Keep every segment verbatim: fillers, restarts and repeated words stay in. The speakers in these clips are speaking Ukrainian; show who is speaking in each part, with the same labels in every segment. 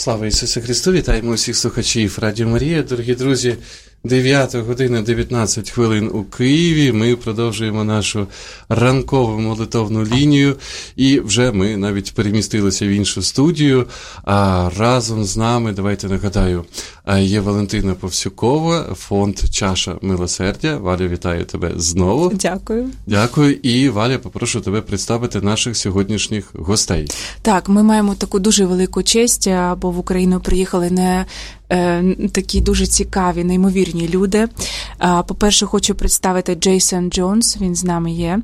Speaker 1: Слава Ісусу Христу! Вітаємо усіх слухачів Радіо Марія. Дорогі друзі, дев'ята година дев'ятнадцять хвилин у Києві. Ми продовжуємо нашу ранкову молитовну лінію. І вже ми навіть перемістилися в іншу студію. А разом з нами, давайте нагадаю, є Валентина Повсюкова, фонд «Чаша милосердя». Валя, вітаю тебе знову.
Speaker 2: Дякую.
Speaker 1: Дякую. І, Валя, попрошу тебе представити наших сьогоднішніх гостей.
Speaker 2: Так, ми маємо таку дуже велику честь, бо в Україну приїхали не е, такі дуже цікаві, неймовірні люди. По-перше, хочу представити Джейсон Джонс, він з нами є.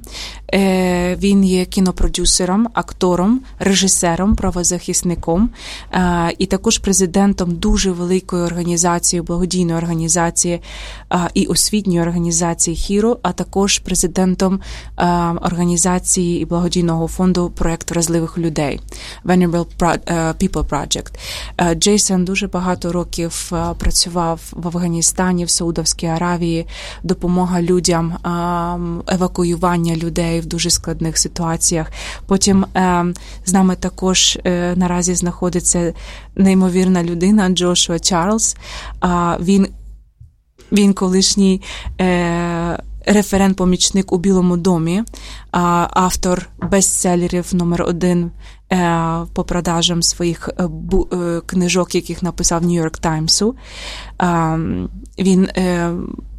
Speaker 2: Е, він є кінопродюсером, актором, режисером, правозахисником е, і також президентом дуже великої організації, благодійної організації е, і освітньої організації «Хіро», а також президентом е, організації і благодійного фонду проєкту вразливих людей Vulnerable People Project. Е, Джейсон дуже багато років е, працював в Афганістані, в Саудовській Аравії, допомога людям, е, евакуювання людей в дуже складних ситуаціях. Потім е, з нами також е, наразі знаходиться неймовірна людина Джошуа Чарльз. Е, він, він колишній е, референт-помічник у Білому домі, е, автор бестселерів номер один е, по продажам своїх е, бу, е, книжок, яких написав Нью-Йорк Таймсу. Е, він е,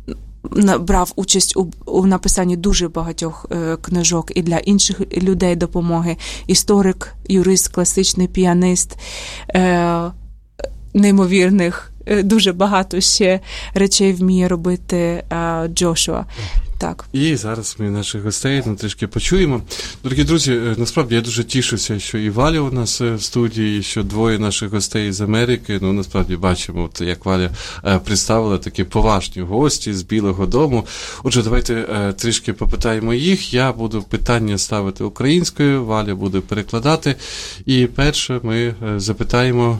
Speaker 2: брав участь у, у написанні дуже багатьох е, книжок і для інших людей допомоги. Історик, юрист, класичний піанист, е, неймовірних, е, дуже багато ще речей вміє робити е, Джошуа. Так.
Speaker 1: І зараз ми наших гостей ну, трішки почуємо. Дорогі друзі, насправді я дуже тішуся, що і Валя у нас в студії, що двоє наших гостей з Америки. Ну, насправді бачимо, от, як Валя е, представила такі поважні гості з Білого дому. Отже, давайте е, трішки попитаємо їх. Я буду питання ставити українською, Валя буде перекладати. І перше ми е, запитаємо...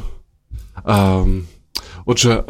Speaker 1: Е, Отже,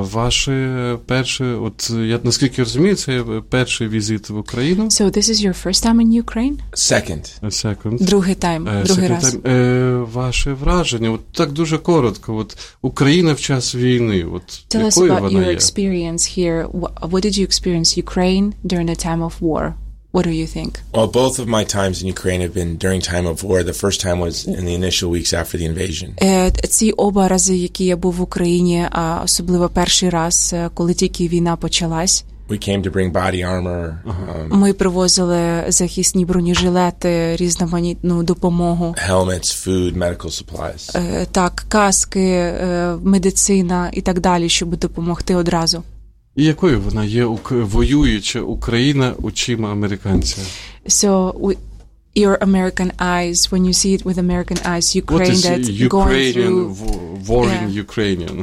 Speaker 1: ваше перше, от я наскільки розумію, це перший візит в Україну.
Speaker 2: So this is your first time in Ukraine?
Speaker 3: Second.
Speaker 1: Second.
Speaker 2: Другий тайм, uh, другий раз.
Speaker 1: Time. Uh, ваше враження, от так дуже коротко, от Україна в час війни, от
Speaker 2: Tell us
Speaker 1: якою
Speaker 2: about
Speaker 1: вона
Speaker 2: your
Speaker 1: є?
Speaker 2: experience here. What did you experience Ukraine during a time of war? What do you think?
Speaker 3: Well, both of my times in Ukraine have been during time of war. The first time was in the initial weeks after the invasion.
Speaker 2: Ці оба рази, які я був в Україні, а особливо перший раз, коли тільки війна почалась.
Speaker 3: We came to bring body armor. Um,
Speaker 2: Ми привозили захисні бронежилети, різноманітну допомогу.
Speaker 3: Helmets, food, medical supplies.
Speaker 2: Так, каски, медицина і так далі, щоб допомогти одразу.
Speaker 1: І якою вона є воююча Україна очима американця?
Speaker 2: So, we, your American eyes, when you see it with American eyes, Ukraine that's going through...
Speaker 1: warring
Speaker 2: yeah.
Speaker 1: Ukrainian?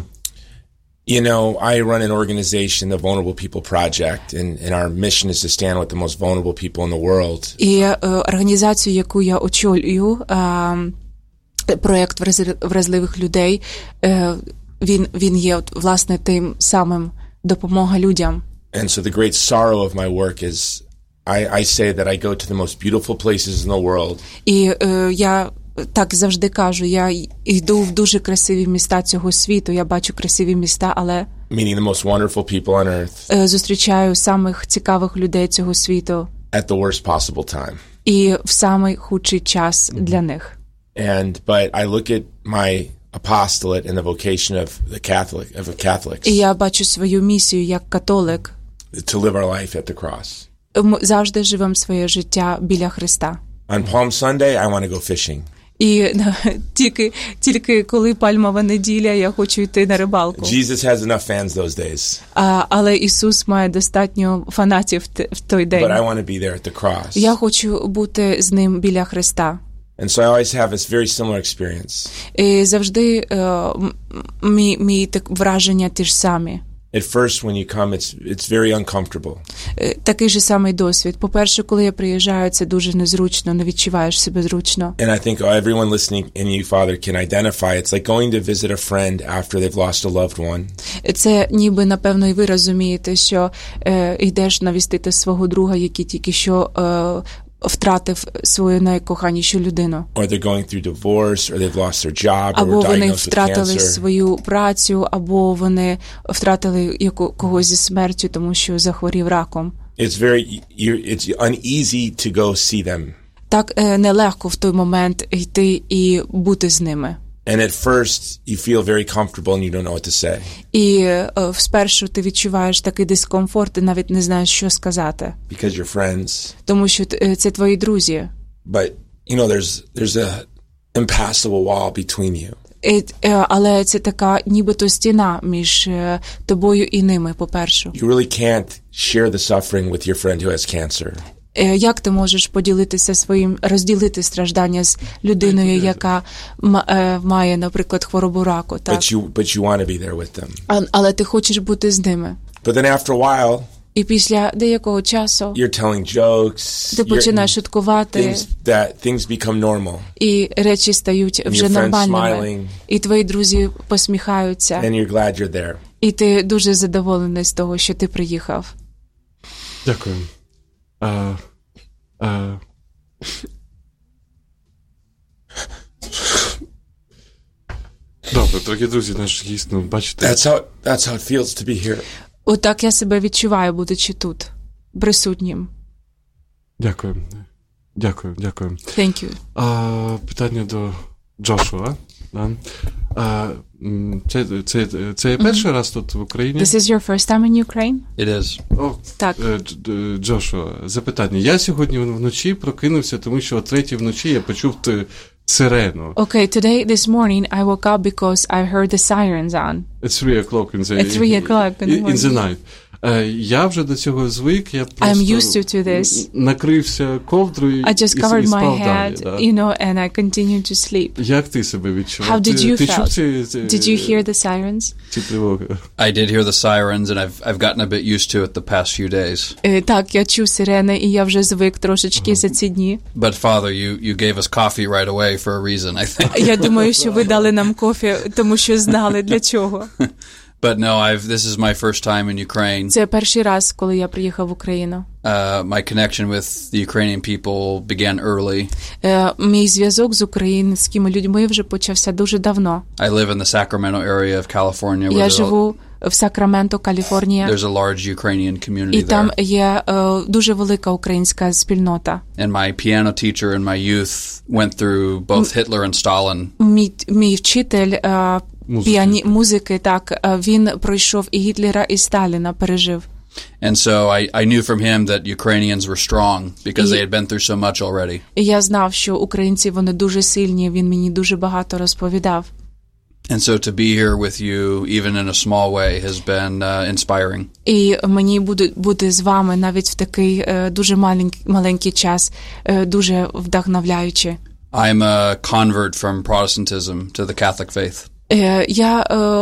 Speaker 3: You know, I run an organization, the Vulnerable People Project, and, and our mission is to stand with the most vulnerable people in the world.
Speaker 2: І організацію, яку я очолюю, проєкт вразливих людей, він, він є, власне, тим самим допомога людям.
Speaker 3: And so the great sorrow of my work is I, I say that I go to the most beautiful places in the world.
Speaker 2: І е, я так завжди кажу, я йду в дуже красиві міста цього світу, я бачу красиві міста, але
Speaker 3: meeting the most wonderful people on earth.
Speaker 2: Е, зустрічаю самих цікавих людей цього світу.
Speaker 3: At the worst possible time.
Speaker 2: І в самий худший час mm-hmm. для них.
Speaker 3: And but I look at my apostolate and the vocation of the Catholic of the Catholics.
Speaker 2: І я бачу свою місію як католик.
Speaker 3: To live our life at the cross.
Speaker 2: Ми завжди живемо своє життя біля Христа.
Speaker 3: On Palm Sunday, I want to go fishing.
Speaker 2: І тільки, тільки коли пальмова неділя, я хочу йти на рибалку.
Speaker 3: Jesus has enough fans those days.
Speaker 2: А, але Ісус має достатньо фанатів в той день.
Speaker 3: But I want to be there at the cross.
Speaker 2: Я хочу бути з ним біля Христа.
Speaker 3: And so I always have this very similar experience.
Speaker 2: І завжди е, мій, мій так враження ті ж самі.
Speaker 3: At first, when you come, it's it's very uncomfortable.
Speaker 2: Такий же самий досвід. По-перше, коли я приїжджаю, це дуже незручно, не відчуваєш себе зручно.
Speaker 3: And I think oh, everyone listening and you, Father, can identify. It's like going to visit a friend after they've lost a loved one.
Speaker 2: Це ніби, напевно, і ви розумієте, що е, йдеш навістити свого друга, який тільки що е, втратив свою найкоханішу людину.
Speaker 3: Or they're going through divorce, or they've lost their job, or
Speaker 2: Або
Speaker 3: were
Speaker 2: вони
Speaker 3: diagnosed with
Speaker 2: втратили
Speaker 3: cancer.
Speaker 2: свою працю, або вони втратили яку, когось зі смертю, тому що захворів раком.
Speaker 3: It's very, you're, it's uneasy to go see them.
Speaker 2: Так нелегко в той момент йти і бути з ними.
Speaker 3: And at first, you feel very comfortable and you don't know what to say.
Speaker 2: І е, спершу ти відчуваєш такий дискомфорт і навіть не знаєш, що сказати.
Speaker 3: Because you're friends.
Speaker 2: Тому що е, це твої друзі.
Speaker 3: But, you know, there's there's a impassable wall between you.
Speaker 2: І, е, але це така нібито стіна між е, тобою і ними, по-перше.
Speaker 3: You really can't share the suffering with your friend who has cancer.
Speaker 2: Е, як ти можеш поділитися своїм, розділити страждання з людиною, яка м, е, має, наприклад, хворобу раку, так?
Speaker 3: But you but you want to be there with them.
Speaker 2: А, але ти хочеш бути з ними.
Speaker 3: But then after a while,
Speaker 2: І після деякого часу
Speaker 3: you're telling jokes.
Speaker 2: ти починаєш шуткувати,
Speaker 3: Things that things become normal.
Speaker 2: і речі стають вже
Speaker 3: your friends
Speaker 2: нормальними.
Speaker 3: smiling.
Speaker 2: І твої друзі посміхаються.
Speaker 3: And you're glad you're there.
Speaker 2: І ти дуже задоволений з того, що ти приїхав.
Speaker 1: Дякую. А, а... Добре, дорогі друзі, наш гість, ну, бачите...
Speaker 3: That's how that's how it feels to be here.
Speaker 2: Отак я себе відчуваю, будучи тут, присутнім.
Speaker 1: Дякую. Дякую, дякую.
Speaker 2: Thank you.
Speaker 1: А, питання до Джошуа. Да? А, це, це, це mm-hmm. перший раз тут в Україні?
Speaker 2: This is your first time in Ukraine?
Speaker 4: It is.
Speaker 1: О,
Speaker 2: так.
Speaker 1: Джошуа, запитання. Я сьогодні вночі прокинувся, тому що о третій вночі я почув сирену.
Speaker 2: Okay, today, this morning, I woke up because I heard the sirens on.
Speaker 1: It's three o'clock in the,
Speaker 2: At three o'clock in the morning.
Speaker 1: In the night. Я вже до цього звик, я просто
Speaker 2: I'm used to, to this.
Speaker 1: накрився ковдрою
Speaker 2: I just
Speaker 1: і,
Speaker 2: covered
Speaker 1: і спав
Speaker 2: my
Speaker 1: далі.
Speaker 2: head,
Speaker 1: Да.
Speaker 2: you know, and I continued to sleep.
Speaker 1: Як ти себе відчував?
Speaker 2: How did you
Speaker 1: ти,
Speaker 2: feel?
Speaker 1: Ти ці, ці,
Speaker 2: did you hear the sirens?
Speaker 1: Ці тривоги?
Speaker 4: I did hear the sirens, and I've I've gotten a bit used to it the past few days.
Speaker 2: Uh, так, я чув сирени, і я вже звик трошечки uh-huh. за ці дні.
Speaker 4: But Father, you you gave us coffee right away for a reason, I think.
Speaker 2: Я думаю, що ви дали нам кофе, тому що знали для чого.
Speaker 4: But no, I've this is my first time in Ukraine.
Speaker 2: Це перший раз, коли я приїхав в Україну.
Speaker 4: Uh, my connection with the Ukrainian people began early.
Speaker 2: Uh, мій зв'язок з українськими людьми вже почався дуже давно.
Speaker 4: I live in the Sacramento area of California.
Speaker 2: Я живу в Сакраменто, Каліфорнія.
Speaker 4: There's a large Ukrainian community
Speaker 2: І там
Speaker 4: there.
Speaker 2: є uh, дуже велика українська спільнота.
Speaker 4: And my piano teacher in my youth went through both Hitler and Stalin.
Speaker 2: Мій, мій вчитель uh, музики. Піані, музики, так, він пройшов і Гітлера, і Сталіна пережив.
Speaker 4: And so I, I knew from him that Ukrainians were strong because they had been through so much already.
Speaker 2: І я знав, що українці, вони дуже сильні, він мені дуже багато розповідав.
Speaker 4: And so to be here with you, even in a small way, has been uh, inspiring.
Speaker 2: І мені буде бути з вами навіть в такий uh, дуже маленький, маленький час, uh, дуже вдохновляюче.
Speaker 4: I'm a convert from Protestantism to the Catholic faith.
Speaker 2: Я,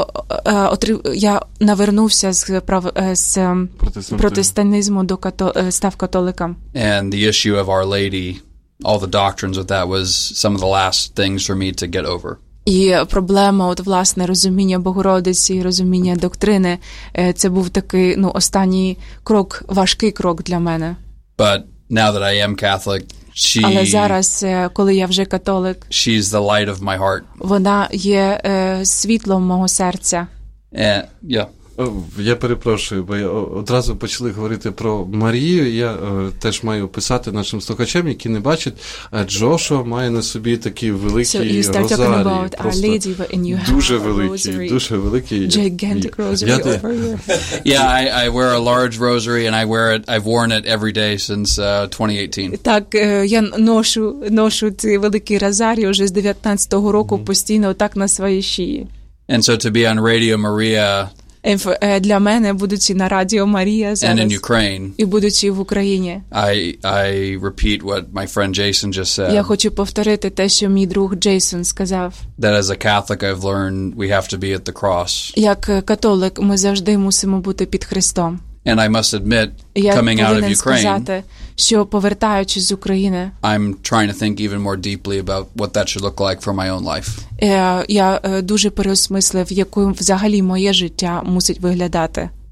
Speaker 2: я навернувся з, з протестантизму до като, став католиком.
Speaker 4: And the issue of Our Lady, all the doctrines of that was some of the last things for me to get over.
Speaker 2: І проблема, от, власне, розуміння Богородиці, розуміння доктрини, це був такий, ну, останній крок, важкий крок для мене.
Speaker 4: But now that I am Catholic, She,
Speaker 2: але зараз, коли я вже католик,
Speaker 4: she's the light of my heart.
Speaker 2: Вона є е, світлом мого серця.
Speaker 4: And, yeah.
Speaker 1: Я перепрошую, бо я одразу почали говорити про Марію. Я е, теж маю писати нашим слухачам, які не бачать. Джошуа має на собі такий великий
Speaker 2: so
Speaker 1: розарій. Дуже великий, дуже великий.
Speaker 2: Gigantic rosary
Speaker 1: я,
Speaker 2: over here.
Speaker 4: Yeah, I, I wear a large rosary and I wear it, I've worn it every day since uh, twenty eighteen.
Speaker 2: Так, я ношу, ношу цей великий розарій вже з дев'ятнадцятого року, mm-hmm. постійно так на своїй шиї.
Speaker 4: And so to be on Radio Maria
Speaker 2: для мене, будучи на Радіо Марія зараз,
Speaker 4: and in Ukraine,
Speaker 2: і будучи в Україні,
Speaker 4: I, I repeat what my friend Jason just said.
Speaker 2: Я хочу повторити те, що мій друг Джейсон сказав.
Speaker 4: That as a Catholic I've learned we have to be at the cross.
Speaker 2: Як католик, ми завжди мусимо бути під Христом.
Speaker 4: And I must admit,
Speaker 2: Я
Speaker 4: coming out of
Speaker 2: повинен
Speaker 4: Ukraine,
Speaker 2: сказати, що повертаючись з України,
Speaker 4: I'm trying to think even more deeply about what that should look like for my own life.
Speaker 2: Я дуже переосмислив, якою взагалі моє життя мусить виглядати.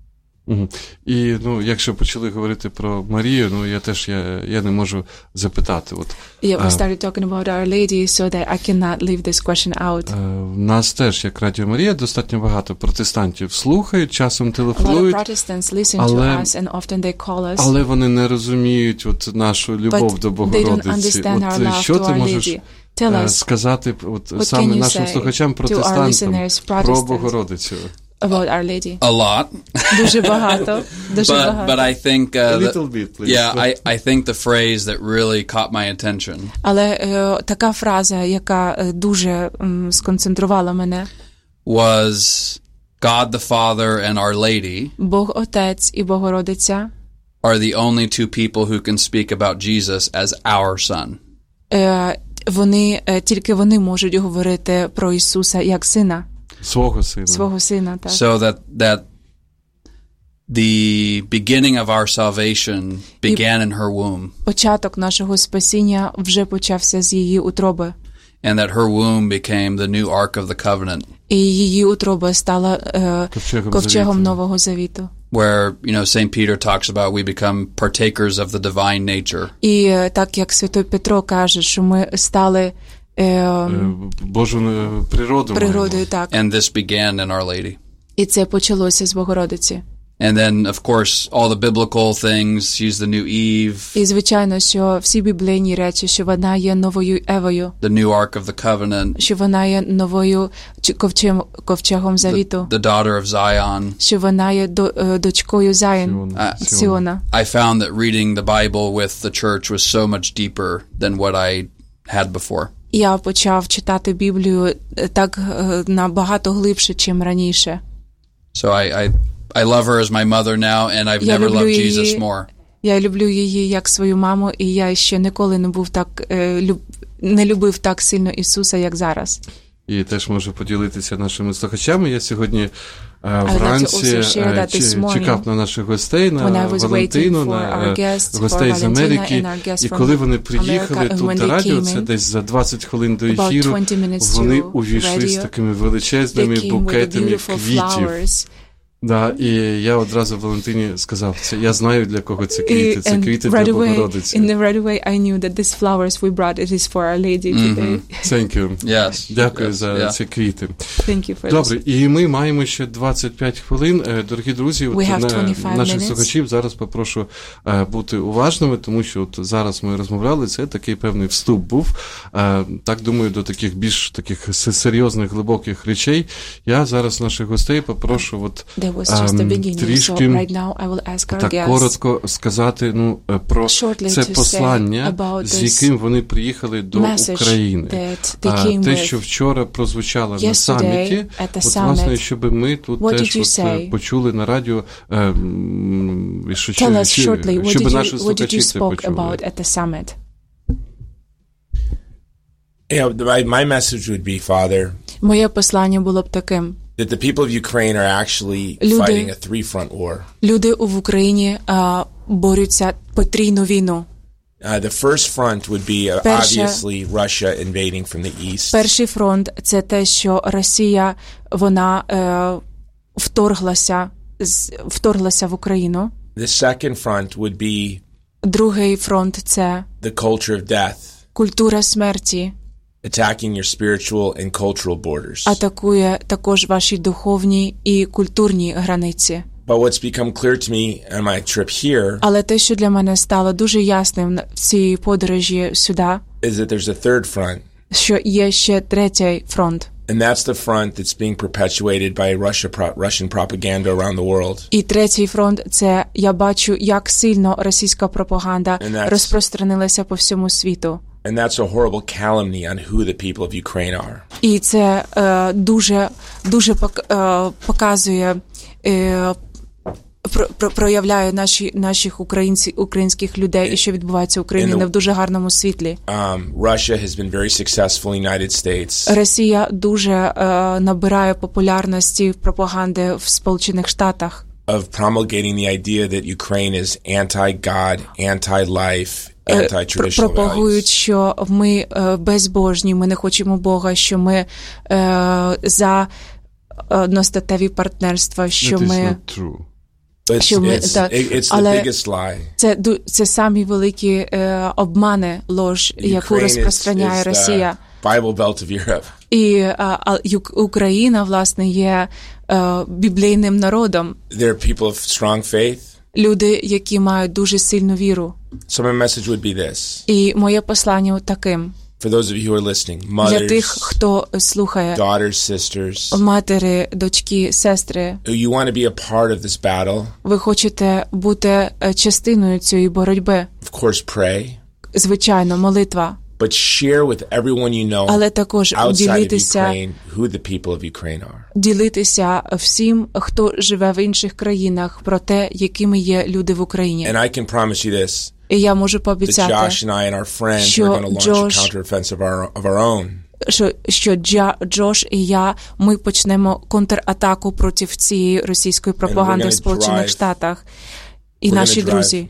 Speaker 1: Угу. І, ну, якщо почали говорити про Марію, ну, я теж, я, я не можу запитати. От,
Speaker 2: Yeah, we started talking about Our Lady, so that I cannot leave this question out.
Speaker 1: В нас теж, як Радіо Марія, достатньо багато протестантів слухають, часом
Speaker 2: A lot of
Speaker 1: телефонують,
Speaker 2: Protestants listen
Speaker 1: але,
Speaker 2: to us and often they call us,
Speaker 1: але вони не розуміють от нашу любов
Speaker 2: but
Speaker 1: до
Speaker 2: they don't
Speaker 1: Богородиці.
Speaker 2: understand our
Speaker 1: От
Speaker 2: love
Speaker 1: що
Speaker 2: to
Speaker 1: ти
Speaker 2: Our
Speaker 1: можеш
Speaker 2: Lady. Tell us,
Speaker 1: сказати от,
Speaker 2: what
Speaker 1: саме
Speaker 2: can you
Speaker 1: нашим
Speaker 2: say
Speaker 1: слухачам,
Speaker 2: to our
Speaker 1: протестантам,
Speaker 2: listeners,
Speaker 1: про
Speaker 2: Protestants,
Speaker 1: Богородицю?
Speaker 2: about Our Lady?
Speaker 4: A lot.
Speaker 2: Дуже багато, дуже
Speaker 4: But,
Speaker 2: багато.
Speaker 4: but I think, uh,
Speaker 1: A
Speaker 4: that-
Speaker 1: little bit, please.
Speaker 4: yeah, I, I think the phrase that really caught my attention
Speaker 2: Але е, така фраза, яка е, дуже м, сконцентрувала мене,
Speaker 4: was God the Father and Our Lady
Speaker 2: Бог Отець і Богородиця
Speaker 4: are the only two people who can speak about Jesus as our son.
Speaker 2: е, вони, е, тільки вони можуть говорити про Ісуса як сина,
Speaker 1: Свого сина.
Speaker 2: свого сина. Так.
Speaker 4: So that that the beginning of our salvation began in her womb,
Speaker 2: Початок нашого спасіння вже почався з її утроби,
Speaker 4: and that her womb became the new Ark of the Covenant,
Speaker 2: і її утроба стала е,
Speaker 1: Ковчегом
Speaker 2: ковчегом
Speaker 1: Завіту.
Speaker 2: Нового Завіту.
Speaker 4: where, you know, Saint Peter talks about we become partakers of the divine nature.
Speaker 2: І е, так як Святой Петро каже, що ми стали е,
Speaker 1: Е, Божу е, природу
Speaker 2: природою,
Speaker 1: маємо.
Speaker 2: так.
Speaker 4: And this began in Our Lady.
Speaker 2: І це почалося з Богородиці.
Speaker 4: And then, of course, all the biblical things. She's the new Eve,
Speaker 2: І, звичайно, що всі біблійні речі, що вона є новою Евою,
Speaker 4: the new Ark of the Covenant,
Speaker 2: що вона є новою чи- ковчем, ковчегом Завіту,
Speaker 4: the, the daughter of Zion.
Speaker 2: що вона є до, е, дочкою Заїн,
Speaker 1: Сіона.
Speaker 4: Uh,
Speaker 2: Сіона.
Speaker 4: I found that reading the Bible with the church was so much deeper than what I had before.
Speaker 2: Я почав читати Біблію е, так е, набагато глибше, чим раніше.
Speaker 4: So I, I, I love her as my mother now, and I've
Speaker 2: Я
Speaker 4: never
Speaker 2: люблю
Speaker 4: loved
Speaker 2: її.
Speaker 4: Jesus more.
Speaker 2: Я люблю її як свою маму, і я ще ніколи не був так е, люб, не любив так сильно Ісуса, як зараз.
Speaker 1: І теж можу поділитися нашими слухачами. Я сьогодні е,
Speaker 2: like to
Speaker 1: вранці
Speaker 2: also share
Speaker 1: е,
Speaker 2: that this
Speaker 1: чи-
Speaker 2: morning
Speaker 1: чекав на наших гостей,
Speaker 2: when
Speaker 1: на
Speaker 2: I was
Speaker 1: Валентину,
Speaker 2: waiting for
Speaker 1: на
Speaker 2: our
Speaker 1: е,
Speaker 2: guests,
Speaker 1: гостей
Speaker 2: for
Speaker 1: з
Speaker 2: Valentina
Speaker 1: Америки.
Speaker 2: and our guests
Speaker 1: І
Speaker 2: from
Speaker 1: коли вони приїхали
Speaker 2: America, and
Speaker 1: тут
Speaker 2: when
Speaker 1: до
Speaker 2: they
Speaker 1: радіо,
Speaker 2: came
Speaker 1: це
Speaker 2: in,
Speaker 1: десь за двадцять хвилин до
Speaker 2: about
Speaker 1: ефіру,
Speaker 2: twenty minutes
Speaker 1: вони
Speaker 2: to
Speaker 1: увійшли з
Speaker 2: radio,
Speaker 1: такими
Speaker 2: they
Speaker 1: величезними
Speaker 2: came with
Speaker 1: букетами
Speaker 2: beautiful
Speaker 1: квітів.
Speaker 2: flowers.
Speaker 1: Да, і я одразу Валентині сказав, це я знаю, для кого це
Speaker 2: І-
Speaker 1: квіти. Це
Speaker 2: and
Speaker 1: квіти
Speaker 2: right
Speaker 1: для
Speaker 2: away,
Speaker 1: Богородиці.
Speaker 2: in the right away, I knew that these flowers we brought, it is for Our Lady today.
Speaker 1: Thank you.
Speaker 4: Yes.
Speaker 1: Дякую
Speaker 4: Yes.
Speaker 1: за
Speaker 4: Yeah.
Speaker 1: ці квіти.
Speaker 2: Thank you for
Speaker 1: Добре,
Speaker 2: this.
Speaker 1: і ми маємо ще двадцять п'ять хвилин. Е, Дорогі друзі, от
Speaker 2: We have
Speaker 1: на
Speaker 2: twenty-five
Speaker 1: наших
Speaker 2: minutes.
Speaker 1: слухачів зараз попрошу е, бути уважними, тому що от зараз ми розмовляли, це такий певний вступ був. Е, Так, думаю, до таких більш таких с- серйозних, глибоких речей. Я зараз наших гостей попрошу от
Speaker 2: There was just the
Speaker 1: ем,
Speaker 2: beginning, so
Speaker 1: трішки
Speaker 2: right now I will ask our
Speaker 1: так
Speaker 2: guests
Speaker 1: коротко сказати, ну, е, про
Speaker 2: shortly
Speaker 1: це
Speaker 2: to say
Speaker 1: послання,
Speaker 2: about
Speaker 1: з
Speaker 2: this
Speaker 1: яким вони приїхали до
Speaker 2: message
Speaker 1: України.
Speaker 2: that they
Speaker 1: А,
Speaker 2: came
Speaker 1: те,
Speaker 2: with.
Speaker 1: що вчора прозвучало на
Speaker 2: Yesterday
Speaker 1: саміті,
Speaker 2: at the
Speaker 1: от, власне,
Speaker 2: summit.
Speaker 1: щоб ми тут
Speaker 2: What
Speaker 1: теж
Speaker 2: did you
Speaker 1: от, е,
Speaker 2: say?
Speaker 1: почули на радіо, е, м, і що,
Speaker 2: Tell us
Speaker 1: чи-
Speaker 2: shortly, what
Speaker 1: щоб
Speaker 2: did
Speaker 1: наші
Speaker 2: you, what did
Speaker 1: слухачі
Speaker 2: you
Speaker 1: це
Speaker 2: spoke
Speaker 1: почули.
Speaker 2: about at the summit?
Speaker 3: Yeah, my, my message would be, Father,
Speaker 2: Моє послання було б таким.
Speaker 3: that the people of Ukraine are actually
Speaker 2: Люди-
Speaker 3: fighting a three-front war.
Speaker 2: Люди в Україні а, борються потрійну війну.
Speaker 3: Uh, the first front would be uh,
Speaker 2: Перше-
Speaker 3: obviously Russia invading from the east.
Speaker 2: Перший фронт – це те, що Росія, вона е, вторглася, з- вторглася в Україну.
Speaker 3: The second front would be
Speaker 2: Другий фронт – це
Speaker 3: the culture of death,
Speaker 2: культура смерті,
Speaker 3: attacking your spiritual and cultural borders.
Speaker 2: атакує також ваші духовні і культурні границі.
Speaker 3: But what's become clear to me on my trip here
Speaker 2: Але те, що для мене стало дуже ясним в цій подорожі сюди,
Speaker 3: is that there's a third front,
Speaker 2: що є ще третій фронт.
Speaker 3: and that's the front that's being perpetuated by Russia, pro- Russian propaganda around the world.
Speaker 2: І третій фронт – це я бачу, як сильно російська пропаганда
Speaker 3: And that's-
Speaker 2: розпространилася по всьому світу.
Speaker 3: And that's a horrible calumny on who the people of Ukraine are.
Speaker 2: І це е, дуже, дуже пок- е, показує, е, про, про, проявляє наші, наших українці, українських людей і що відбувається в Україні
Speaker 3: In the-
Speaker 2: не в дуже гарному світлі.
Speaker 3: Um, Russia has been very successful in the United States.
Speaker 2: Росія дуже е, набирає популярності в пропаганди в Сполучених Штатах.
Speaker 3: Of promulgating the idea that Ukraine is anti-God, anti-life,
Speaker 2: Е, пр-
Speaker 3: anti-traditional
Speaker 2: пропагують,
Speaker 3: values.
Speaker 2: що ми е, безбожні, ми не хочемо Бога, що ми е, за одностатеві партнерства, що
Speaker 1: That is
Speaker 2: ми...
Speaker 1: not true.
Speaker 3: It's,
Speaker 2: що ми,
Speaker 3: it's,
Speaker 2: та,
Speaker 3: it's the
Speaker 2: але
Speaker 3: biggest lie.
Speaker 2: Це, це самі великі е, обмани, ложь, яку розпространяє
Speaker 3: is, is
Speaker 2: Росія.
Speaker 3: Bible Belt of Europe.
Speaker 2: І а, а, Україна, власне, є е, біблійним народом.
Speaker 3: There are people of strong faith.
Speaker 2: Люди, які мають дуже сильну віру.
Speaker 3: So my message would be this.
Speaker 2: І моє послання таким.
Speaker 3: For those of you who are listening, mothers,
Speaker 2: для тих, хто слухає,
Speaker 3: daughters, sisters,
Speaker 2: матері, дочки, сестри,
Speaker 3: you want to be a part of this battle.
Speaker 2: Ви хочете бути частиною цієї боротьби.
Speaker 3: Of course, pray.
Speaker 2: Звичайно, молитва.
Speaker 3: But share with everyone you know
Speaker 2: Але також
Speaker 3: outside
Speaker 2: ділитися,
Speaker 3: of Ukraine who the people of Ukraine are.
Speaker 2: Ділитися всім, хто живе в інших країнах, про те, якими є люди в Україні.
Speaker 3: And I can promise you this.
Speaker 2: І я можу пообіцяти,
Speaker 3: that Josh and I and our friends
Speaker 2: що
Speaker 3: are going to launch
Speaker 2: Джош,
Speaker 3: a counteroffensive of our, of our own.
Speaker 2: Що, що Джа, Джош і я, ми почнемо контратаку проти цієї російської пропаганди в Сполучених Штатах. І наші друзі.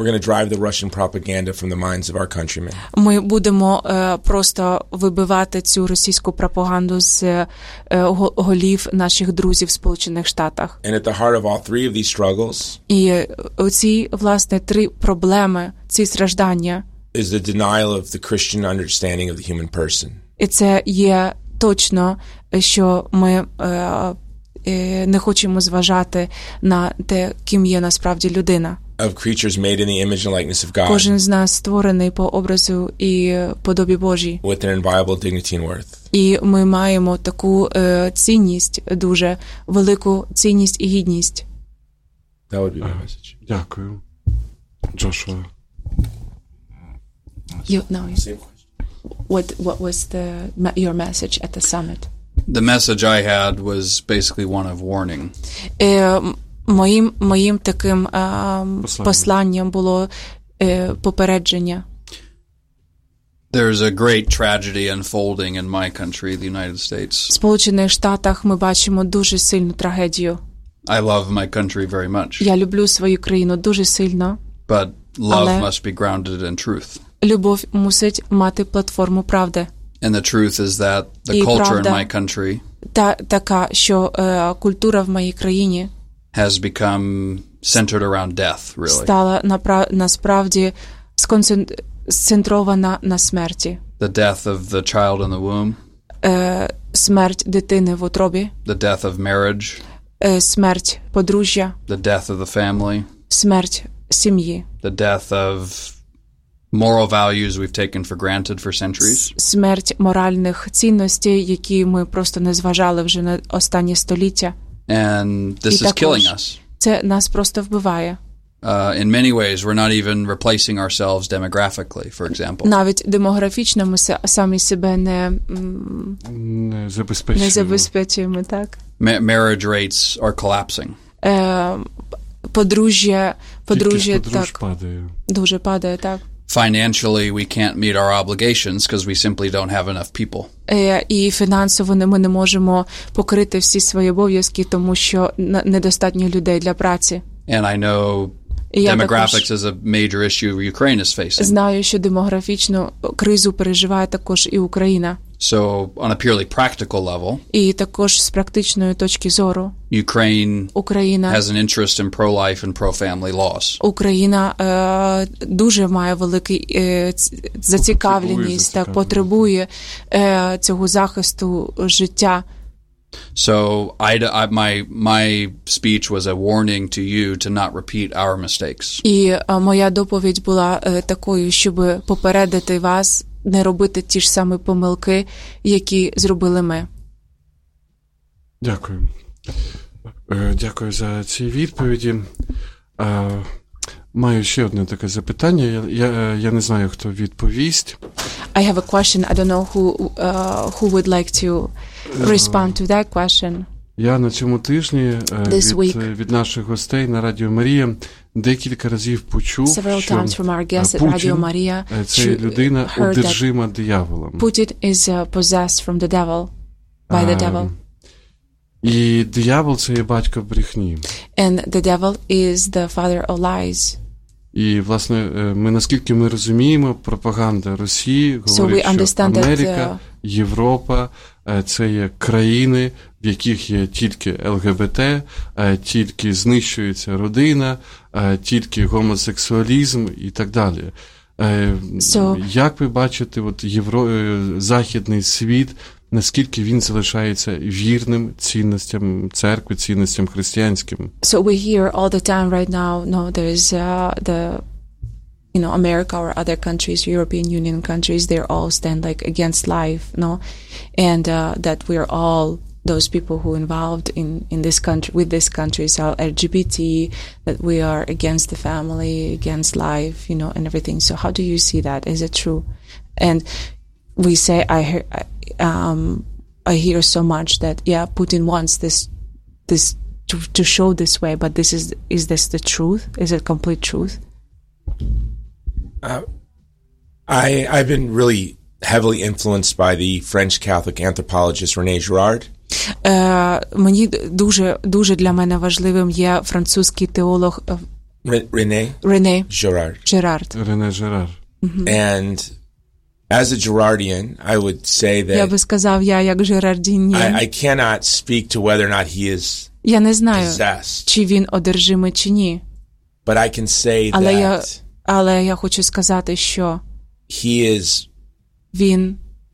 Speaker 2: Ми будемо е, просто вибивати цю російську пропаганду з е, голів наших друзів в Сполучених Штатах.
Speaker 3: And at the heart of all three of these struggles,
Speaker 2: і оці, власне, три проблеми, ці страждання,
Speaker 3: is the denial of the Christian understanding of the human person.
Speaker 2: І це є точно, що ми е, не хочемо зважати на те, ким є насправді людина.
Speaker 3: Of creatures made in the image and likeness of God.
Speaker 2: Кожен з нас створений по образу і подобі Божій.
Speaker 3: With an inviolable dignity and worth.
Speaker 2: І ми маємо таку е, цінність, дуже велику цінність і гідність.
Speaker 3: That would be my message.
Speaker 1: Дякую. Джошуа.
Speaker 2: You, no, you, what, what was the, your message at the summit?
Speaker 4: The message I had was basically one of warning.
Speaker 2: Е, моїм, моїм таким е, посланням. посланням було е, попередження.
Speaker 4: There's a great tragedy unfolding in my country, the United States.
Speaker 2: В Сполучених Штатах ми бачимо дуже сильну трагедію.
Speaker 4: I love my country very much.
Speaker 2: Я люблю свою країну дуже сильно.
Speaker 4: But love must be grounded in truth.
Speaker 2: Любов мусить мати платформу правди.
Speaker 4: And the truth is that the culture in my country
Speaker 2: та, така, що е, культура в моїй країні
Speaker 4: has become centered around death, really.
Speaker 2: Стала напра- насправді сконцентрована на смерті.
Speaker 4: The death of the child in the womb.
Speaker 2: Е, смерть дитини в утробі.
Speaker 4: The death of marriage.
Speaker 2: Е, смерть подружжя.
Speaker 4: The death of the family.
Speaker 2: Смерть сім'ї.
Speaker 4: The death of moral values we've taken for granted for centuries.
Speaker 2: Смерть моральних цінностей, які ми просто не зважали вже на останні століття.
Speaker 4: And this is killing us.
Speaker 2: Це нас просто вбиває.
Speaker 4: Uh, in many ways, we're not even replacing ourselves demographically, for example.
Speaker 2: Навіть демографічно ми самі себе не,
Speaker 1: не забезпечуємо.
Speaker 2: Не забезпечуємо, так.
Speaker 4: Ma- marriage rates are collapsing.
Speaker 2: Е, подружжя, подружжя так,
Speaker 1: падає.
Speaker 2: дуже падає, так.
Speaker 4: Financially, we can't meet our obligations because we simply don't have enough people.
Speaker 2: Е, і фінансово ми не можемо покрити всі свої обов'язки, тому що недостатньо людей для праці.
Speaker 4: And I know demographics is a major issue Ukraine is facing.
Speaker 2: Знаю, що демографічну кризу переживає також і Україна.
Speaker 4: So, on a purely practical level,
Speaker 2: і також з практичної точки зору,
Speaker 4: Ukraine
Speaker 2: Україна
Speaker 4: has an interest in pro-life and pro-family laws.
Speaker 2: Україна е, дуже має великий е, зацікавленість, так, потребує е, цього захисту життя.
Speaker 4: So, I, I, my, my speech was a warning to you to not repeat our mistakes.
Speaker 2: І е, моя доповідь була е, такою, щоб попередити вас не робити ті ж самі помилки, які зробили ми.
Speaker 1: Дякую. Е, дякую за ці відповіді. Е, маю ще одне таке запитання. Я, я, я не знаю, хто відповість.
Speaker 2: I have a question. I don't know who, uh, who would like to respond to that question.
Speaker 1: Я на цьому тижні від, від наших гостей на Радіо Марія декілька разів почув,
Speaker 2: Several
Speaker 1: що
Speaker 2: times from our guests at Radio Maria,
Speaker 1: це людина одержима дияволом.
Speaker 2: Putin is uh, possessed from the devil, by the devil.
Speaker 1: І диявол – це є батько брехні.
Speaker 2: And the devil is the father of lies.
Speaker 1: І, власне, ми, наскільки ми розуміємо, пропаганда Росії говорить,
Speaker 2: so
Speaker 1: що Америка, Європа – це є країни, в яких є тільки ЛГБТ, тільки знищується родина, тільки гомосексуалізм і так далі. So, як ви бачите, от євро... західний світ, наскільки він залишається вірним цінностям церкви, цінностям християнським?
Speaker 2: So we hear all the time right now, no, there's uh, the, you know, America or other countries, European Union countries, they're all stand like against life, no, and uh, that we're all those people who involved in in this country with this countries are L G B T, that we are against the family, against life, you know, and everything. So how do you see that? Is it true? And we say, I hear, um, I hear so much that yeah, Putin wants this this to to show this way, but this is is this the truth? Is it complete truth?
Speaker 3: Uh, I I've been really heavily influenced by the French Catholic anthropologist René Girard.
Speaker 2: Е, мені дуже, дуже для мене важливим є французький теолог
Speaker 3: René
Speaker 2: René
Speaker 3: Girard.
Speaker 2: Girard.
Speaker 1: René Girard.
Speaker 2: Mm-hmm.
Speaker 3: And as a Girardian, I would say that
Speaker 2: я би сказав, я як Жирардінін.
Speaker 3: I, I cannot speak to whether or not he is
Speaker 2: я не знаю,
Speaker 3: possessed,
Speaker 2: чи він одержимий, чи ні.
Speaker 3: But I can say
Speaker 2: але
Speaker 3: that
Speaker 2: я, але я хочу сказати, що
Speaker 3: he is
Speaker 2: він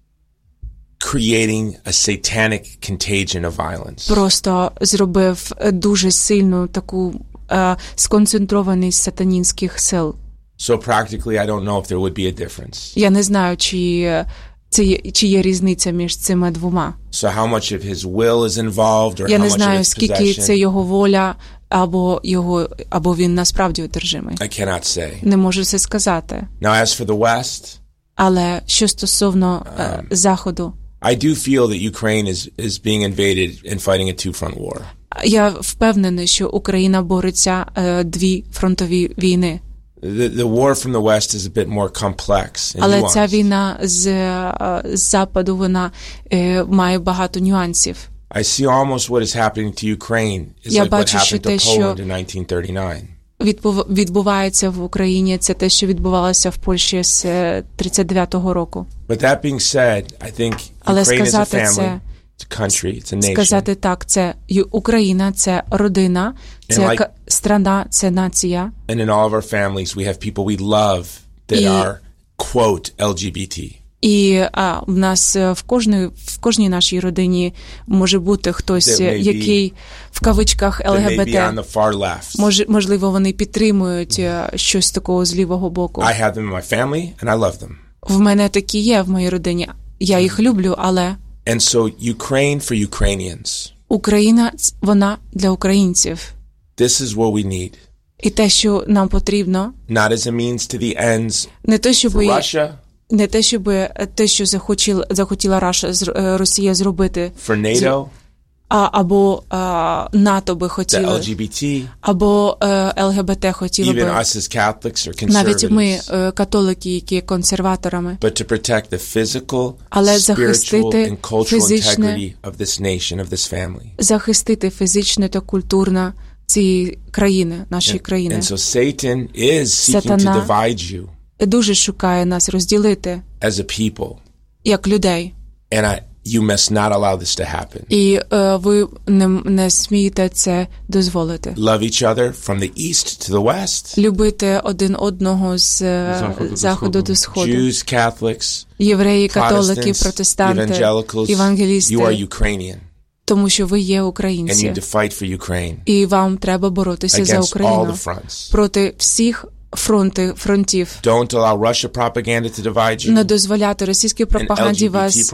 Speaker 3: creating a satanic contagion of violence.
Speaker 2: Просто зробив дуже сильну таку uh, сконцентрованість сатанінських сил.
Speaker 3: So practically, I don't know if there would be a difference.
Speaker 2: Я не знаю, чи це чи є різниця між цими двома.
Speaker 3: So how much of his will is involved, or
Speaker 2: Я
Speaker 3: how
Speaker 2: не
Speaker 3: much
Speaker 2: знаю,
Speaker 3: of his
Speaker 2: скільки це його воля, або його, або він насправді одержимий.
Speaker 3: I cannot say.
Speaker 2: Не можу це сказати.
Speaker 3: Now, as for the West,
Speaker 2: але що стосовно uh, Заходу,
Speaker 3: I do feel that Ukraine is is being invaded and fighting a two-front war.
Speaker 2: Я впевнений, що Україна бореться uh, дві фронтові війни.
Speaker 3: The, the war from the West is a bit more complex and
Speaker 2: Але
Speaker 3: nuanced.
Speaker 2: ця війна з, uh, з Западу, вона uh, має багато нюансів.
Speaker 3: I see almost what is happening to Ukraine is
Speaker 2: Я
Speaker 3: like
Speaker 2: бачу,
Speaker 3: what happened
Speaker 2: те,
Speaker 3: to Poland in nineteen thirty-nine.
Speaker 2: Відбувається в Україні, це те, що відбувалося в Польщі з тридцять дев'ятого року.
Speaker 3: But that being said, I think Ukraine is a family, it's a country, it's a nation.
Speaker 2: Сказати так, це Україна, це родина, це like, страна, це нація.
Speaker 3: And in all of our families we have people we love that
Speaker 2: І,
Speaker 3: are quote L G B T.
Speaker 2: І а, в нас в кожній, в кожній нашій родині може бути хтось, який в кавичках Л Г Б Т. Мож, можливо, вони підтримують щось такого з лівого боку.
Speaker 3: I have them in my family and I love them.
Speaker 2: В мене такі є в моїй родині. Я їх люблю, але
Speaker 3: And so Ukraine for Ukrainians.
Speaker 2: Україна, вона для українців.
Speaker 3: This is what we need.
Speaker 2: І те, що нам потрібно.
Speaker 3: Not as a means to the ends.
Speaker 2: Не те, щоб
Speaker 3: for Russia.
Speaker 2: Не те, щоб те, що захотіла, захотіла Раша, Росія зробити.
Speaker 3: For NATO.
Speaker 2: А, або а, НАТО би хотіло.
Speaker 3: The L G B T.
Speaker 2: Або Л Г Б Т хотіло би.
Speaker 3: Even us as Catholics or conservatives.
Speaker 2: Навіть ми, католики, які є консерваторами.
Speaker 3: But to protect the physical,
Speaker 2: але
Speaker 3: spiritual and cultural
Speaker 2: фізичне,
Speaker 3: integrity of this nation, of this family.
Speaker 2: Захистити фізичне та культурне цієї країни, нашої країни.
Speaker 3: And so Satan is seeking
Speaker 2: Сатана
Speaker 3: to divide you.
Speaker 2: Дуже шукає нас розділити.
Speaker 3: As a people.
Speaker 2: Як людей.
Speaker 3: And I, you must not allow this to happen.
Speaker 2: І uh, ви не, не смієте це дозволити.
Speaker 3: Love each other from the east to the west.
Speaker 2: Любити один одного з заходу, заходу до сходу.
Speaker 3: Jews, Catholics,
Speaker 2: євреї, католики, протестанти, євангелісти.
Speaker 3: You are Ukrainian.
Speaker 2: Тому що ви є українці.
Speaker 3: And you need to fight for Ukraine.
Speaker 2: І вам треба боротися за Україну проти всіх Фронти, фронтів.
Speaker 3: Don't allow Russia propaganda to divide you.
Speaker 2: Не дозволяти російській пропаганді вас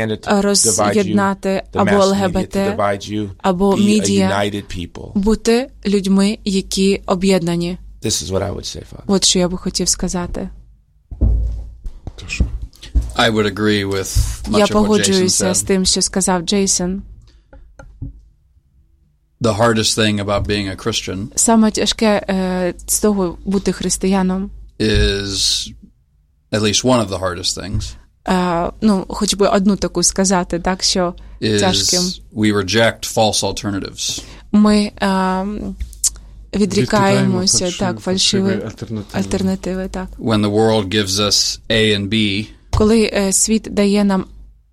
Speaker 2: роз'єднати, або Л Г Б Т, або медіа, бути людьми, які об'єднані.
Speaker 3: This is what I would say, Father.
Speaker 2: От що я би хотів сказати.
Speaker 4: I would agree with much
Speaker 2: я
Speaker 4: of what Jason
Speaker 2: погоджуюся
Speaker 4: said.
Speaker 2: з тим, що сказав Джейсон.
Speaker 4: The hardest thing about being a Christian
Speaker 2: Саме тяжке е, з того бути християном
Speaker 4: is at least one of the hardest things.
Speaker 2: Е, ну, хоч би одну таку сказати, так, що тяжким.
Speaker 4: Is we reject false alternatives.
Speaker 2: Ми е, відрікаємося, так, фальшиві альтернативи. альтернативи, так.
Speaker 4: When the world gives us A and B,
Speaker 2: коли е, світ дає нам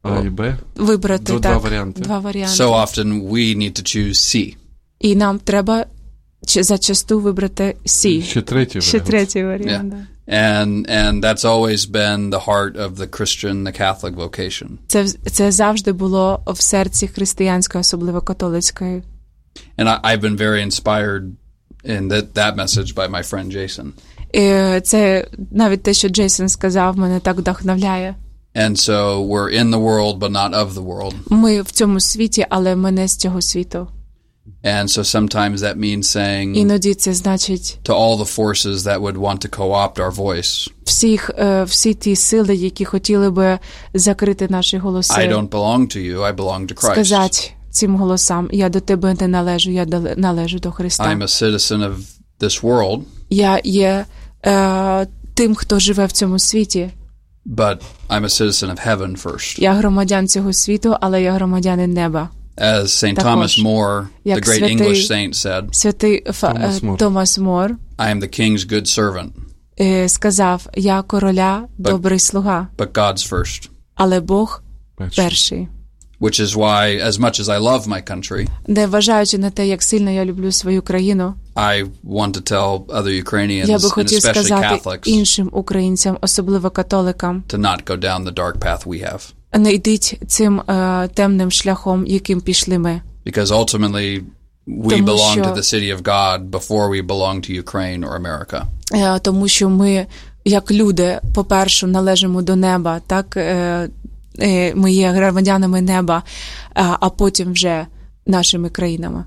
Speaker 1: А і Б.
Speaker 2: Вибрати,
Speaker 1: До
Speaker 2: так,
Speaker 1: два варіанти.
Speaker 2: Два варіанти.
Speaker 4: So often we need to choose C.
Speaker 2: І нам треба зачасту вибрати C.
Speaker 1: Ще третій варіант.
Speaker 2: Ще третій варіант.
Speaker 4: Yeah. And and that's always been the heart of the Christian, the Catholic vocation.
Speaker 2: Це, це завжди було в серці християнської, особливо католицької.
Speaker 4: And I, I've been very inspired in that, that message by my friend Jason.
Speaker 2: І це навіть те, що Джейсон сказав, мене так вдохновляє.
Speaker 4: And so we're in the world, but not of the world.
Speaker 2: Ми в цьому світі, але ми не з цього світу.
Speaker 4: And so sometimes that means saying
Speaker 2: Іноді це значить
Speaker 4: to all the forces that would want to co-opt our voice,
Speaker 2: всіх, всі ті сили, які хотіли би закрити наші голоси.
Speaker 4: I don't belong to you, I belong to Christ.
Speaker 2: Сказати цим голосам, я до тебе не належу, я належу до Христа.
Speaker 4: I'm a citizen of this world.
Speaker 2: Я є е, тим, хто живе в цьому світі.
Speaker 4: But I'm a citizen of heaven first.
Speaker 2: Я громадян цього світу, але я громадянин неба.
Speaker 4: As Saint Thomas More, the great English saint, said,
Speaker 2: Святий Томас Мор
Speaker 4: I am the king's good servant.
Speaker 2: Сказав, я короля, добрий слуга.
Speaker 4: But God's first.
Speaker 2: Але Бог перший.
Speaker 4: Which is why, as much as I love my country,
Speaker 2: не вважаючи на те, як сильно я люблю свою країну,
Speaker 4: I want to tell other Ukrainians,
Speaker 2: я би
Speaker 4: and
Speaker 2: хотів
Speaker 4: especially
Speaker 2: сказати
Speaker 4: Catholics,
Speaker 2: іншим українцям, особливо католикам,
Speaker 4: to not go down the dark path we have.
Speaker 2: Не йдіть цим е, темним шляхом, яким пішли ми.
Speaker 4: Because ultimately we
Speaker 2: Тому
Speaker 4: belong
Speaker 2: що,
Speaker 4: to the city of God before we belong to Ukraine or America.
Speaker 2: Е, тому що ми, як люди, по-перше, належимо до неба, так, е, е, ми є громадянами неба, е, а потім вже нашими країнами.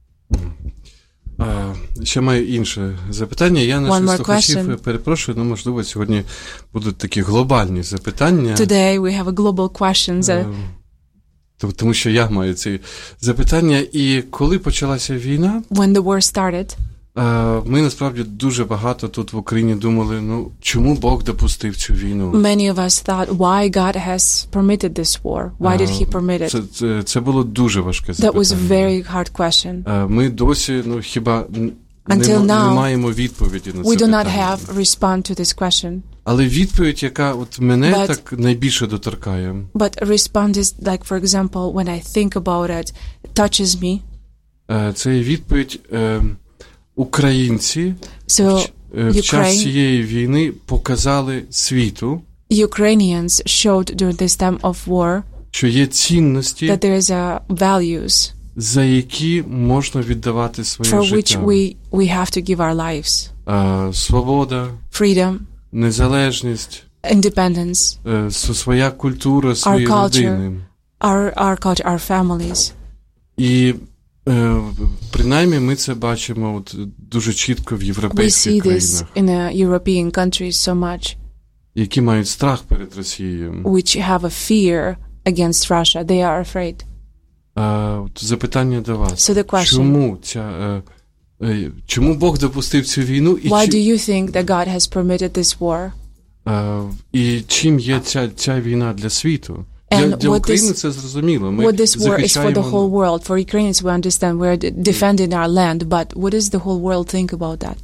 Speaker 1: А, ще маю інше запитання. Я наших слухачів перепрошую, ну, можливо, сьогодні будуть такі глобальні запитання.
Speaker 2: Today we have a global questions.
Speaker 1: Тому що я маю ці запитання. І коли почалася війна,
Speaker 2: when the war started,
Speaker 1: ми насправді дуже багато тут в Україні думали, ну, чому Бог допустив цю війну?
Speaker 2: Many of us thought, why God has permitted this war? Why did he permit it?
Speaker 1: Це, це, це було дуже важке запитання.
Speaker 2: That was a very hard question.
Speaker 1: Ми досі, ну, хіба
Speaker 2: Until
Speaker 1: не,
Speaker 2: now,
Speaker 1: не маємо відповіді на це
Speaker 2: we do
Speaker 1: питання.
Speaker 2: not have respond to this question.
Speaker 1: Але відповідь, яка от мене
Speaker 2: But,
Speaker 1: так найбільше доторкає.
Speaker 2: But response is, like, for example, when I think about it, touches me.
Speaker 1: Це є відповідь, українці
Speaker 2: so,
Speaker 1: в час цієї війни показали світу,
Speaker 2: Ukrainians showed during this time of war,
Speaker 1: що є цінності,
Speaker 2: that there is a values,
Speaker 1: за які можна віддавати своє
Speaker 2: for
Speaker 1: життя.
Speaker 2: which we, we have to give our lives.
Speaker 1: Uh, свобода,
Speaker 2: freedom,
Speaker 1: незалежність,
Speaker 2: independence,
Speaker 1: uh, своя культура, свої
Speaker 2: our
Speaker 1: родини.
Speaker 2: Our, our culture, our families.
Speaker 1: І uh, принаймні ми це бачимо от, дуже чітко в європейських
Speaker 2: we see
Speaker 1: країнах.
Speaker 2: this in the European countries so much.
Speaker 1: Які мають страх перед Росією.
Speaker 2: Which have a fear against Russia. They are afraid.
Speaker 1: Uh, запитання до вас.
Speaker 2: So the question,
Speaker 1: чому ця uh, uh, чому Бог допустив цю війну? І
Speaker 2: why
Speaker 1: чи,
Speaker 2: do you think that God has permitted this war?
Speaker 1: Uh, і чим є ця, ця війна для світу?
Speaker 2: And
Speaker 1: для, для України
Speaker 2: this,
Speaker 1: це зрозуміло. Ми
Speaker 2: what this war is for the whole
Speaker 1: захищаємо...
Speaker 2: world. For Ukrainians, we understand we are defending our land, but what does the whole world think about that?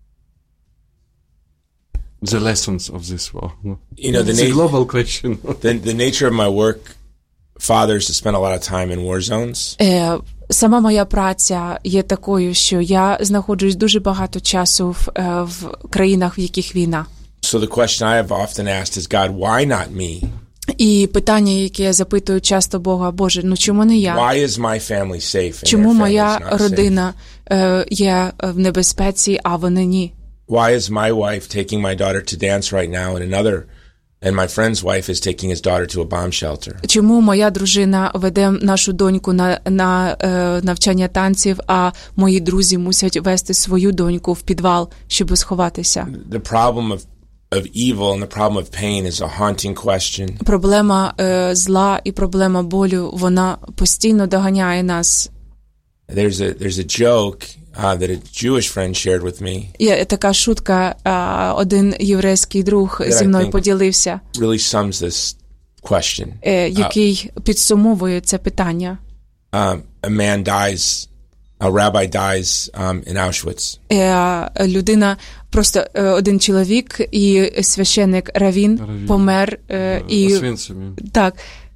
Speaker 1: The lessons of this war.
Speaker 3: You know, the
Speaker 1: it's
Speaker 3: na-
Speaker 1: a global question.
Speaker 3: the, the nature of my work, Father, is to spend a lot of time in war zones.
Speaker 2: Е, сама моя праця є такою, що я знаходжусь дуже багато часу в, е, в країнах, в яких війна.
Speaker 3: So the question I have often asked is, God, why not me?
Speaker 2: І питання, яке я запитую часто Бога, Боже, ну чому не я?
Speaker 3: Why is my family safe and
Speaker 2: Чому
Speaker 3: their
Speaker 2: моя
Speaker 3: family's not
Speaker 2: родина е, є в небезпеці, а вони ні?
Speaker 3: Why is my wife taking my daughter to dance right now and another, and my friend's wife is taking his daughter to a bomb shelter?
Speaker 2: Чому моя дружина веде нашу доньку на, на е, навчання танців, а мої друзі мусять вести свою доньку в підвал, щоб сховатися?
Speaker 3: The problem of of evil and the problem of pain is a haunting question.
Speaker 2: Проблема е, зла і проблема болю, вона постійно доганяє нас.
Speaker 3: There's a there's a joke uh, that a Jewish friend shared with me.
Speaker 2: Є така шутка, е, один єврейський друг зі мною поділився,
Speaker 3: really sums this question.
Speaker 2: Е, який uh, підсумовує це питання.
Speaker 3: Um, a man dies, a rabbi dies um, in Auschwitz.
Speaker 2: Е, людина, просто е, один чоловік і священник Равін, Равін. помер. Е, і,
Speaker 1: Освенцимі.
Speaker 2: так,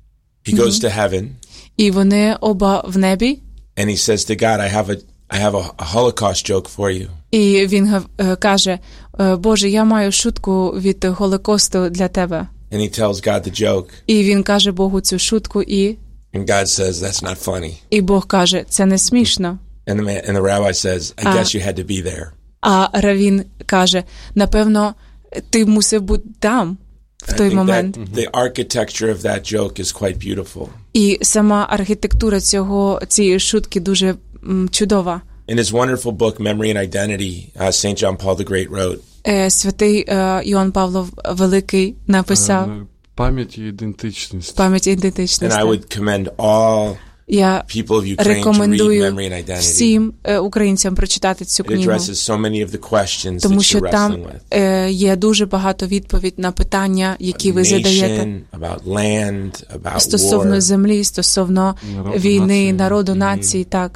Speaker 3: He goes to heaven.
Speaker 2: І вони оба в небі.
Speaker 3: And he says to God, I have a I have a, a Holocaust joke for you.
Speaker 2: І він е, каже: Боже, я маю шутку від Голокосту для тебе.
Speaker 3: And he tells God the joke.
Speaker 2: І він каже Богу цю шутку, і
Speaker 3: And God says, that's not funny.
Speaker 2: І Бог каже: це не смішно.
Speaker 3: And the, man, and the rabbi says, I guess you had to be there.
Speaker 2: А равін каже: напевно, ти мусив бути там в той момент.
Speaker 3: The architecture of that joke is quite beautiful.
Speaker 2: І сама архітектура цього цієї шутки дуже м, чудова.
Speaker 3: In his wonderful book Memory and Identity, uh, Saint John Paul the Great wrote.
Speaker 2: Е, Святий е, Йоанн Павло Великий написав
Speaker 1: пам'ять і ідентичність.
Speaker 2: Пам'ять і ідентичність.
Speaker 3: And I would commend all
Speaker 2: Я
Speaker 3: people of Ukraine to read
Speaker 2: рекомендую
Speaker 3: Memory and Identity.
Speaker 2: всім е, українцям прочитати цю
Speaker 3: It
Speaker 2: книгу.
Speaker 3: addresses so many of the questions
Speaker 2: Тому
Speaker 3: that
Speaker 2: що
Speaker 3: you're
Speaker 2: там
Speaker 3: wrestling with.
Speaker 2: е, є дуже багато відповідь на питання, які ви задаєте.
Speaker 3: Nation, about land, about
Speaker 2: Стосовно
Speaker 3: war.
Speaker 2: землі, стосовно
Speaker 1: Народу,
Speaker 2: війни,
Speaker 1: нації.
Speaker 2: народу, нації, так.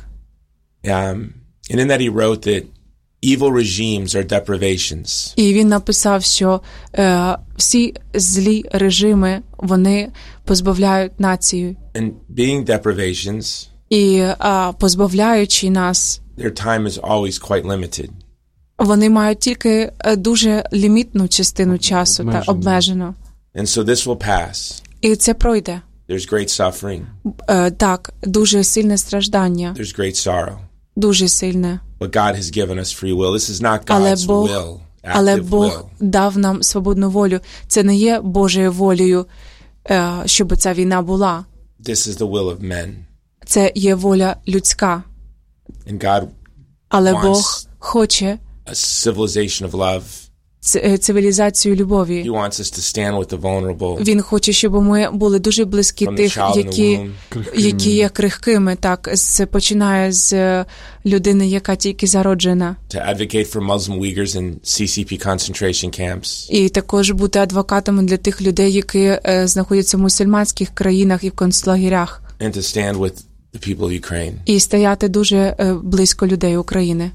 Speaker 3: Um, and in that he wrote that evil regimes are deprivations.
Speaker 2: І він написав, що е, всі злі режими, вони позбавляють націю.
Speaker 3: And being deprivations,
Speaker 2: І е, позбавляючи нас,
Speaker 3: their time is always quite limited.
Speaker 2: вони мають тільки е, дуже лімітну частину часу та обмежено.
Speaker 3: And so this will pass.
Speaker 2: І це пройде.
Speaker 3: There's great suffering.
Speaker 2: Е, так, дуже сильне страждання,
Speaker 3: There's great sorrow.
Speaker 2: дуже сильне.
Speaker 3: But God has given us free will. This is not
Speaker 2: Але
Speaker 3: God's
Speaker 2: Бог,
Speaker 3: will,
Speaker 2: але
Speaker 3: active
Speaker 2: Бог
Speaker 3: will.
Speaker 2: дав нам свободну волю. Це не є Божою волею, е, щоб ця війна була.
Speaker 3: This is the will of men.
Speaker 2: Це є воля людська.
Speaker 3: And God
Speaker 2: Але
Speaker 3: wants
Speaker 2: Бог хоче
Speaker 3: a civilization of love.
Speaker 2: ц- цивілізацію
Speaker 3: He
Speaker 2: любові.
Speaker 3: wants us to stand with the vulnerable.
Speaker 2: Він хоче, щоб ми були дуже близькі
Speaker 3: From the
Speaker 2: тих,
Speaker 3: child in the
Speaker 2: які,
Speaker 3: womb.
Speaker 2: які є крихкими, так, з, починає з е, людини, яка тільки зароджена.
Speaker 3: To advocate for Muslim Uyghurs in C C P concentration camps.
Speaker 2: І також бути адвокатами для тих людей, які е, знаходяться в мусульманських країнах і в концлагерях.
Speaker 3: And to stand with the people of Ukraine.
Speaker 2: І стояти дуже е, близько людей України.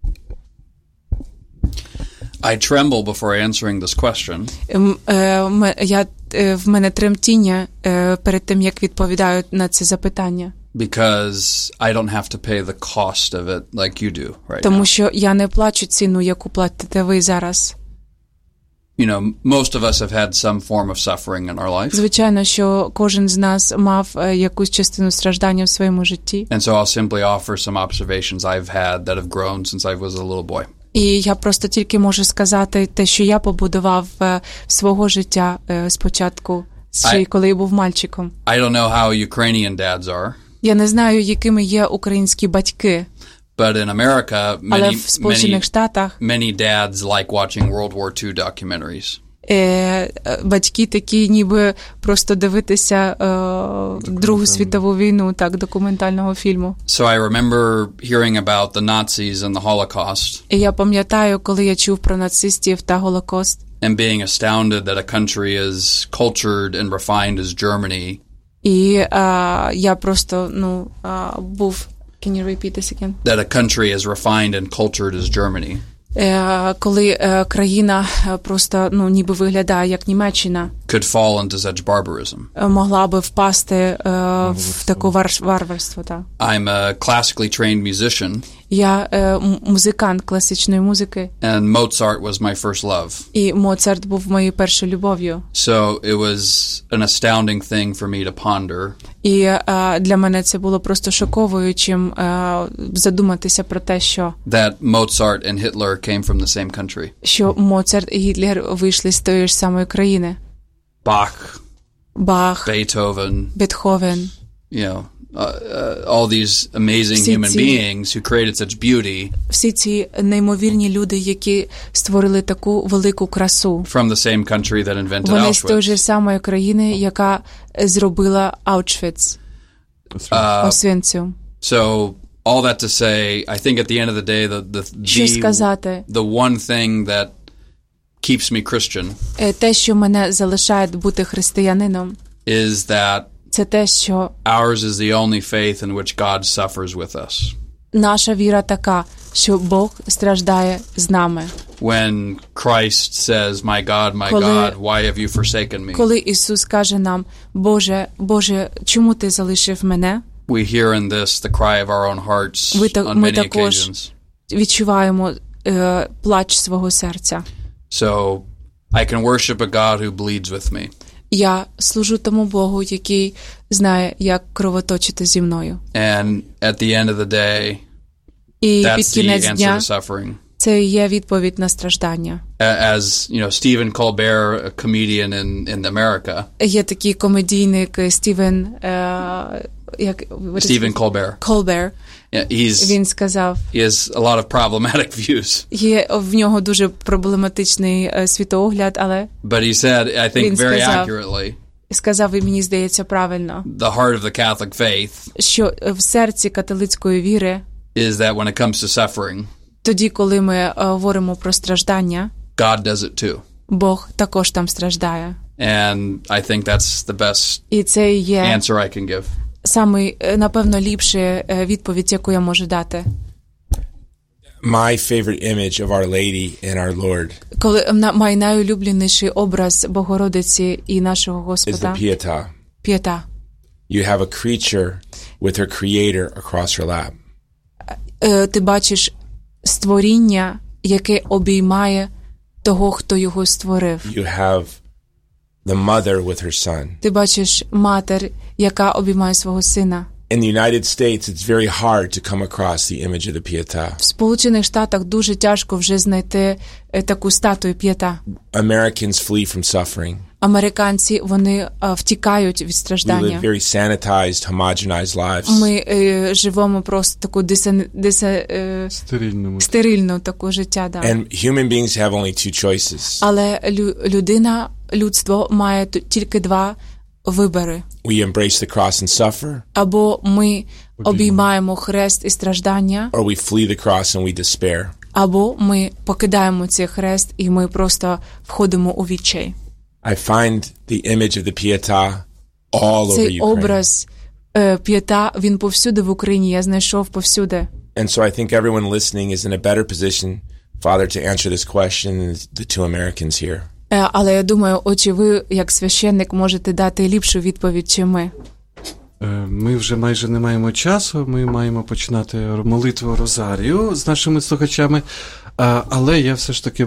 Speaker 4: I tremble before answering this question.
Speaker 2: Ем, е, м- я, е, в мене тремтіння е, перед тим, як відповідаю на це запитання.
Speaker 4: Because I don't have to pay the cost of it like you do right
Speaker 2: Тому
Speaker 4: now.
Speaker 2: що я не плачу ціну, яку платите ви зараз.
Speaker 4: You know, most of us have had some form of suffering in our life.
Speaker 2: Звичайно, що кожен з нас мав е, якусь частину страждання в своєму житті.
Speaker 4: And so I'll simply offer some observations I've had that have grown since I was a little boy.
Speaker 2: І я просто тільки можу сказати те, що я побудував е, свого життя е, спочатку, ще й
Speaker 4: I-
Speaker 2: коли я був мальчиком.
Speaker 4: I don't know how Ukrainian dads are,
Speaker 2: Я не знаю, якими є українські батьки,
Speaker 4: but in America,
Speaker 2: але
Speaker 4: many
Speaker 2: в Сполучених
Speaker 4: many
Speaker 2: Штатах
Speaker 4: many dads like watching World War Two documentaries.
Speaker 2: е, е, батьки такі, ніби просто дивитися е, Другу світову війну, так, документального фільму.
Speaker 4: So I remember hearing about the Nazis and the Holocaust
Speaker 2: І я пам'ятаю, коли я чув про нацистів та Голокост,
Speaker 4: and being astounded that a country as cultured and refined as Germany
Speaker 2: і е, я просто, ну, е, був... Can you repeat this again?
Speaker 4: that a country as refined and cultured as Germany
Speaker 2: Е, коли е, країна е, просто, ну, ніби виглядає як Німеччина,
Speaker 4: could fall into such barbarism.
Speaker 2: е, могла би впасти е, в таке вар- варварство. Так.
Speaker 4: I'm a classically trained musician,
Speaker 2: Я е, м- музикант класичної музики,
Speaker 4: and Mozart was my first love.
Speaker 2: і Моцарт був моєю першою любов'ю.
Speaker 4: So it was an astounding thing for me to ponder
Speaker 2: І е, для мене це було просто шоковуючим е, задуматися про те, що,
Speaker 4: that Mozart and Hitler came from the same country.
Speaker 2: що Моцарт і Гітлер вийшли з тої ж самої країни.
Speaker 4: Bach,
Speaker 2: Бах,
Speaker 4: Beethoven,
Speaker 2: Бетховен.
Speaker 4: you know, uh, uh, all these amazing
Speaker 2: Всі
Speaker 4: human
Speaker 2: ці-
Speaker 4: beings who created such beauty
Speaker 2: Всі ці неймовірні люди, які створили таку велику красу.
Speaker 4: from the same country that invented
Speaker 2: Вони з тої
Speaker 4: Auschwitz.
Speaker 2: ж самої країни, яка зробила Аушвіц,
Speaker 4: Uh,
Speaker 2: Освенцим.
Speaker 4: so all that to say, I think at the end of the day, the the
Speaker 2: Що
Speaker 4: the,
Speaker 2: сказати?
Speaker 4: the one thing that keeps me Christian
Speaker 2: Е, Те, що мене залишає бути християнином,
Speaker 4: is that
Speaker 2: це те, що
Speaker 4: ours is the only faith in which God suffers with us.
Speaker 2: наша віра така, що Бог страждає з нами.
Speaker 4: when Christ says, "My God, my
Speaker 2: Коли-
Speaker 4: God, why have you forsaken me?"
Speaker 2: Коли Ісус каже нам: Боже, Боже, чому ти залишив мене?
Speaker 4: We hear in this the cry of our own hearts
Speaker 2: Ви так-
Speaker 4: on
Speaker 2: ми
Speaker 4: many
Speaker 2: також
Speaker 4: occasions.
Speaker 2: відчуваємо е, плач свого серця.
Speaker 4: So I can worship a God who bleeds with me.
Speaker 2: Я служу тому Богу, який знає, як кровоточити зі мною.
Speaker 4: And at the end of the day,
Speaker 2: І під
Speaker 4: that's the
Speaker 2: кінець
Speaker 4: answer
Speaker 2: дня
Speaker 4: to suffering.
Speaker 2: це і є відповідь на страждання.
Speaker 4: A- As, you know, Stephen Colbert, a comedian in, in America,
Speaker 2: Є такий комедійник Стівен, е, як
Speaker 4: Stephen Colbert,
Speaker 2: Колбер.
Speaker 4: yeah, he's,
Speaker 2: Він сказав,
Speaker 4: he has a lot of problematic views.
Speaker 2: є в нього дуже проблематичний е, світогляд, але
Speaker 4: But he said, I think
Speaker 2: Він
Speaker 4: very
Speaker 2: сказав-
Speaker 4: accurately,
Speaker 2: сказав, і мені здається правильно,
Speaker 4: the heart of the Catholic faith
Speaker 2: що в серці католицької віри,
Speaker 4: is that when it comes to suffering,
Speaker 2: тоді, коли ми е, говоримо про страждання,
Speaker 4: God does it too.
Speaker 2: Бог також там страждає.
Speaker 4: And I think that's the best
Speaker 2: І це і є
Speaker 4: answer I can give.
Speaker 2: самий, е, напевно, ліпша е, відповідь, яку я можу дати.
Speaker 3: My favorite image of Our Lady and our Lord
Speaker 2: Коли на- мій найулюбленіший образ Богородиці і нашого
Speaker 3: is the
Speaker 2: Господа
Speaker 3: Pietà.
Speaker 2: П'єта.
Speaker 3: You have a creature with her creator across her lap.
Speaker 2: Е, Ти бачиш створіння, яке обіймає того, хто його створив.
Speaker 3: You have the mother with her son.
Speaker 2: Ти бачиш матір, яка обіймає свого сина.
Speaker 3: In the United States, it's very hard to come across the image of the Pietà.
Speaker 2: В Сполучених Штатах дуже тяжко вже знайти е, таку статую П'єта.
Speaker 3: Americans flee from suffering.
Speaker 2: Американці, вони е, втікають від
Speaker 3: We live
Speaker 2: страждання.
Speaker 3: very sanitized, homogenized lives.
Speaker 2: Ми е, живемо просто таку дисе, дисе, е,
Speaker 1: Стерильному.
Speaker 2: стерильну таку життя. Да.
Speaker 3: And human beings have only two choices.
Speaker 2: Але лю, людина, людство має т- тільки два вибори.
Speaker 3: We embrace the cross and suffer,
Speaker 2: Або ми обіймаємо хрест і страждання,
Speaker 3: or we flee the cross and we despair.
Speaker 2: або ми покидаємо цей хрест і ми просто входимо у відчай.
Speaker 3: I find the image of the Pietà all over
Speaker 2: Цей
Speaker 3: Ukraine.
Speaker 2: образ е, П'єта, він повсюди в Україні, я знайшов повсюди.
Speaker 3: And so I think everyone listening is in a better position, Father, to answer this question than the two Americans here.
Speaker 2: Е, але я думаю, очі ви, як священник, можете дати ліпшу відповідь, чим ми.
Speaker 1: Е, Ми вже майже не маємо часу, ми маємо починати молитву Розарію з нашими слухачами, А, але я все ж таки